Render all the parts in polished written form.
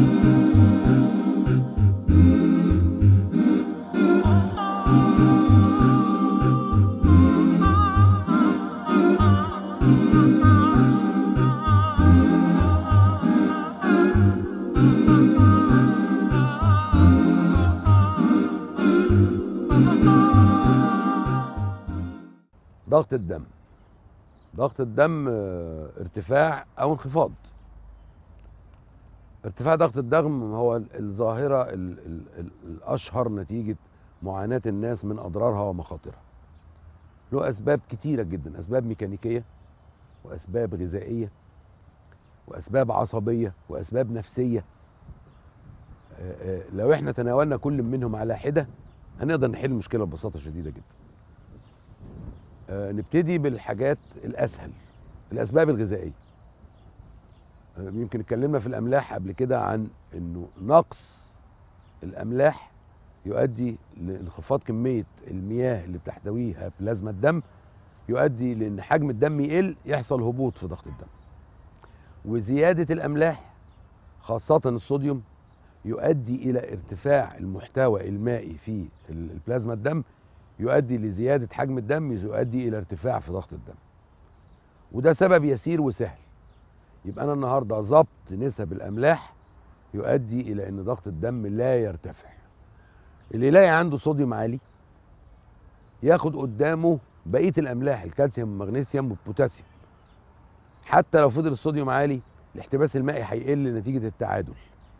ضغط الدم. ضغط الدم ارتفاع او انخفاض. ارتفاع ضغط الدم هو الظاهرة الاشهر نتيجة معاناة الناس من اضرارها ومخاطرها. له اسباب كتيرة جدا، اسباب ميكانيكية واسباب غذائية واسباب عصبية واسباب نفسية. لو احنا تناولنا كل منهم على حدة هنقدر نحل المشكلة ببساطة شديدة جدا. نبتدي بالحاجات الاسهل، الاسباب الغذائيه. يمكن اتكلمنا في الاملاح قبل كده عن انه نقص الاملاح يؤدي لانخفاض كميه المياه اللي بتحتويها بلازما الدم، يؤدي لان حجم الدم يقل، يحصل هبوط في ضغط الدم. وزياده الاملاح خاصه الصوديوم يؤدي الى ارتفاع المحتوى المائي في البلازما الدم، يؤدي لزيادة حجم الدم، يؤدي إلى ارتفاع في ضغط الدم. وده سبب يسير وسهل. يبقى أنا النهاردة ضبط نسب الأملاح يؤدي إلى أن ضغط الدم لا يرتفع. اللي يلاقي عنده صوديوم عالي ياخد قدامه بقية الأملاح، الكالسيوم والمغنيسيوم والبوتاسيوم. حتى لو فضل الصوديوم عالي الاحتباس المائي هيقل نتيجة التعادل.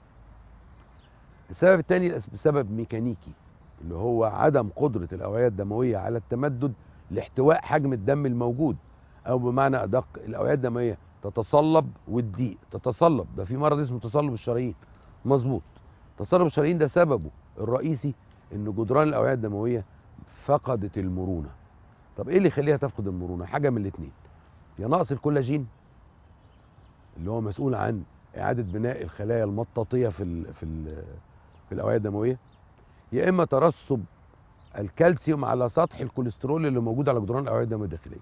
السبب الثاني سبب ميكانيكي، اللي هو عدم قدرة الأوعية الدموية على التمدد لاحتواء حجم الدم الموجود، أو بمعنى أدق الأوعية الدموية تتصلب وتضيق. تتصلب، ده في مرض اسمه تصلب الشرايين، مظبوط. تصلب الشرايين ده سببه الرئيسي إن جدران الأوعية الدموية فقدت المرونة. طب إيه اللي يخليها تفقد المرونة؟ حاجة من الاتنين، يا نقص الكولاجين اللي هو مسؤول عن إعادة بناء الخلايا المطاطية في الأوعية الدموية، يا اما ترسب الكالسيوم على سطح الكوليسترول اللي موجود على جدران الاوعيه الدمويه الداخليه.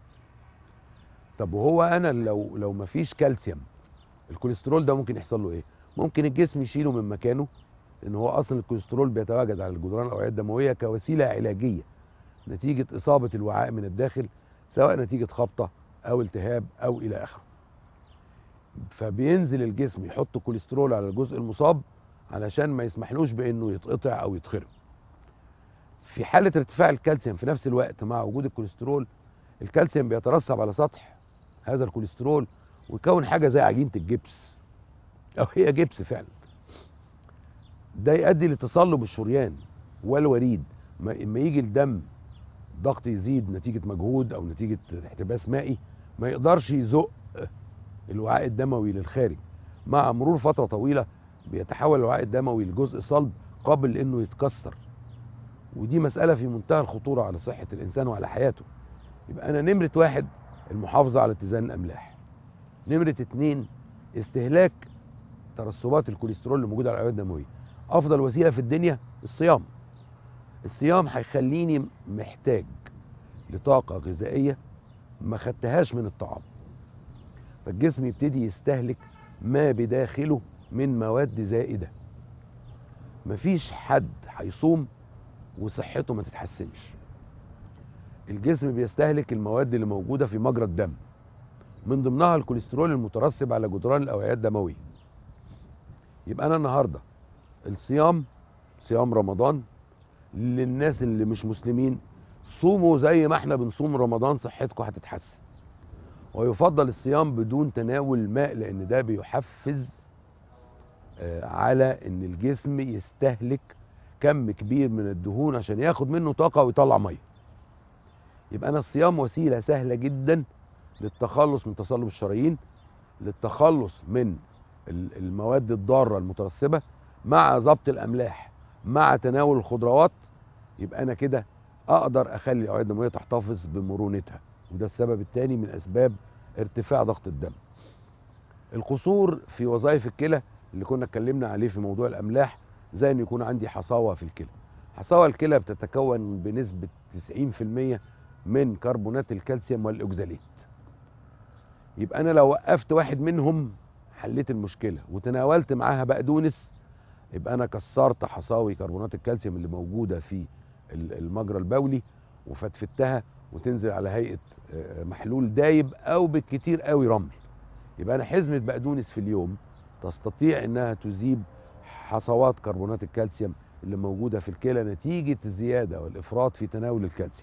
طب وهو انا لو مفيش كالسيوم الكوليسترول ده ممكن يحصل له ايه؟ ممكن الجسم يشيله من مكانه، لان هو اصلا الكوليسترول بيتواجد على جدران الاوعيه الدمويه كوسيله علاجيه نتيجه اصابه الوعاء من الداخل، سواء نتيجه خبطه او التهاب او الى اخره. فبينزل الجسم يحط كوليسترول على الجزء المصاب علشان ما يسمحلوش بانه يتقطع او يتخرم. في حالة ارتفاع الكالسيوم في نفس الوقت مع وجود الكوليسترول، الكالسيوم بيترسب على سطح هذا الكوليسترول ويكون حاجة زي عجينة الجبس، أو هي جبس فعلا. ده يؤدي لتصلب الشريان والوريد. اما يجي الدم ضغط يزيد نتيجة مجهود أو نتيجة احتباس مائي، ما يقدرش يزق الوعاء الدموي للخارج. مع مرور فترة طويلة بيتحول الوعاء الدموي لجزء صلب قابل إنه يتكسر، ودي مسألة في منتهى الخطورة على صحة الإنسان وعلى حياته. يبقى أنا نمرة واحد المحافظة على اتزان الأملاح. نمرة اتنين استهلاك ترسبات الكوليسترول اللي موجودة على الأوعية الدموية. أفضل وسيلة في الدنيا الصيام. الصيام هيخليني محتاج لطاقة غذائية ما خدتهاش من الطعام، فالجسم يبتدي يستهلك ما بداخله من مواد زائدة. مفيش حد هيصوم وصحته ما تتحسنش. الجسم بيستهلك المواد اللي موجودة في مجرى الدم، من ضمنها الكوليسترول المترسب على جدران الأوعية الدموية. يبقى أنا النهاردة الصيام، صيام رمضان، للناس اللي مش مسلمين صوموا زي ما احنا بنصوم رمضان، صحتكم هتتحسن. ويفضل الصيام بدون تناول ماء، لأن ده بيحفز على ان الجسم يستهلك كم كبير من الدهون عشان ياخد منه طاقة ويطلع مية. يبقى أنا الصيام وسيلة سهلة جدا للتخلص من تصلب الشرايين، للتخلص من المواد الضارة المترسبة، مع ضبط الأملاح، مع تناول الخضروات. يبقى أنا كده أقدر أخلي الأوعية الدموية تحتفظ بمرونتها، وده السبب الثاني من أسباب ارتفاع ضغط الدم. القصور في وظائف الكلى اللي كنا اتكلمنا عليه في موضوع الأملاح، زي أن يكون عندي حصاوة في الكلى. حصاوة الكلى بتتكون بنسبة 90% من كربونات الكالسيوم والأوكزاليت. يبقى أنا لو وقفت واحد منهم حليت المشكله وتناولت معاها بقدونس، يبقى انا كسرت حصاوي كربونات الكالسيوم اللي موجوده في المجرى البولي وفتفتها وتنزل على هيئه محلول دايب او بالكتير قوي رمل. يبقى انا حزمه بقدونس في اليوم تستطيع انها تذيب حصوات كربونات الكالسيوم اللي موجوده في الكلى نتيجه الزياده والافراط في تناول الكالسيوم.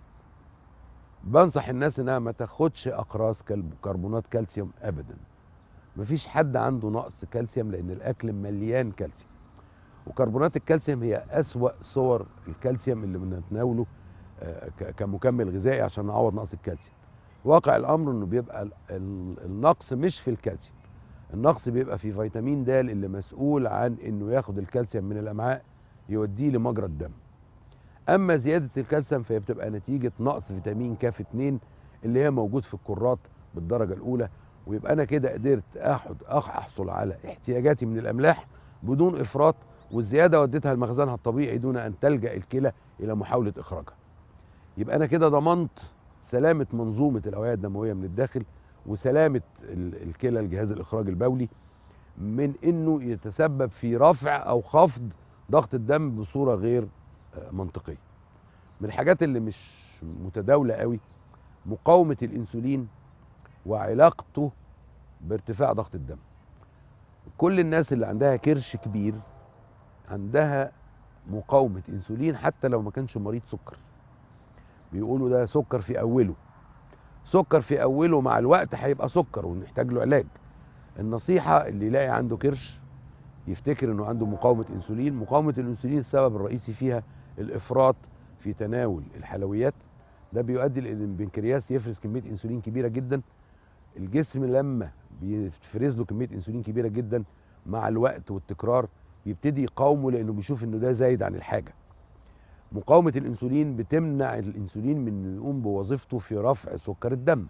بنصح الناس انها ما تاخدش اقراص كربونات كالسيوم ابدا. مفيش حد عنده نقص كالسيوم لان الاكل مليان كالسيوم، وكربونات الكالسيوم هي اسوأ صور الكالسيوم اللي بنتناوله كمكمل غذائي عشان نعوض نقص الكالسيوم. واقع الامر انه بيبقى النقص مش في الكالسيوم، النقص بيبقى في فيتامين د اللي مسؤول عن انه ياخد الكالسيوم من الامعاء يوديه لمجرى الدم. اما زياده الكالسيوم فهي بتبقى نتيجه نقص فيتامين كاف 2 اللي هي موجود في الكرات بالدرجه الاولى. ويبقى انا كده قدرت احصل على احتياجاتي من الاملاح بدون افراط، والزياده وديتها لمخزنها الطبيعي دون ان تلجا الكلى الى محاوله اخراجها. يبقى انا كده ضمنت سلامه منظومه الاوعيه الدمويه من الداخل وسلامه الكلى الجهاز الاخراج البولي من انه يتسبب في رفع او خفض ضغط الدم بصوره غير منطقيه. من الحاجات اللي مش متداوله قوي مقاومه الانسولين وعلاقته بارتفاع ضغط الدم. كل الناس اللي عندها كرش كبير عندها مقاومه انسولين حتى لو ما كانش مريض سكر. بيقولوا ده سكر في اوله، سكر في اوله مع الوقت هيبقى سكر ونحتاج له علاج. النصيحه اللي يلاقي عنده كرش يفتكر انه عنده مقاومه انسولين. مقاومه الانسولين السبب الرئيسي فيها الافراط في تناول الحلويات، ده بيؤدي لان البنكرياس يفرز كميه انسولين كبيره جدا. الجسم لما بيفرز له كميه انسولين كبيره جدا مع الوقت والتكرار يبتدي يقاومه لانه بيشوف انه ده زايد عن الحاجه. مقاومه الانسولين بتمنع الانسولين من انه يقوم بوظيفته في رفع سكر الدم.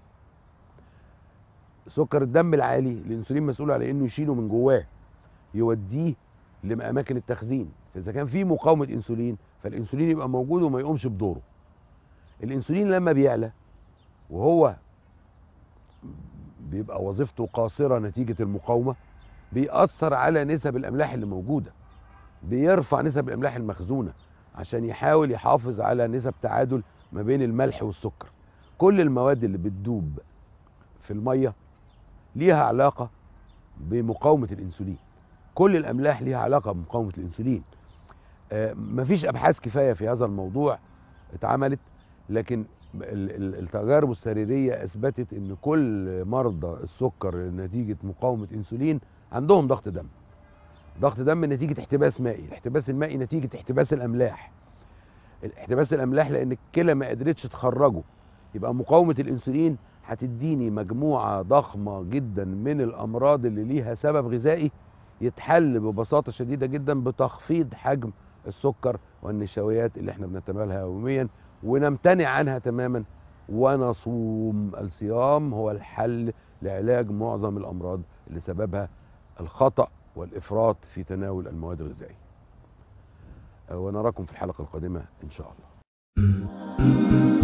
سكر الدم العالي الانسولين مسؤول على انه يشيله من جواه يوديه لاماكن التخزين، فاذا كان في مقاومه انسولين فالانسولين يبقى موجود وما يقومش بدوره. الانسولين لما بيعلى وهو بيبقى وظيفته قاصره نتيجه المقاومه بيأثر على نسب الاملاح اللي موجوده، بيرفع نسب الاملاح المخزونه عشان يحاول يحافظ على نسب تعادل ما بين الملح والسكر. كل المواد اللي بتدوب في الميه ليها علاقه بمقاومه الانسولين، كل الاملاح ليها علاقه بمقاومه الانسولين. مفيش ابحاث كفايه في هذا الموضوع اتعملت، لكن التجارب السريريه اثبتت ان كل مرضى السكر نتيجه مقاومه انسولين عندهم ضغط دم. ضغط دم نتيجه احتباس مائي، الاحتباس المائي نتيجه احتباس الاملاح. احتباس الاملاح لان الكلى ما قدرتش تخرجه. يبقى مقاومه الانسولين هتديني مجموعه ضخمه جدا من الامراض اللي ليها سبب غذائي يتحل ببساطه شديده جدا بتخفيض حجم السكر والنشويات اللي احنا بنتناولها يوميا ونمتنع عنها تماما ونصوم. الصيام هو الحل لعلاج معظم الامراض اللي سببها الخطأ والافراط في تناول المواد الغذائيه. ونراكم في الحلقه القادمه ان شاء الله.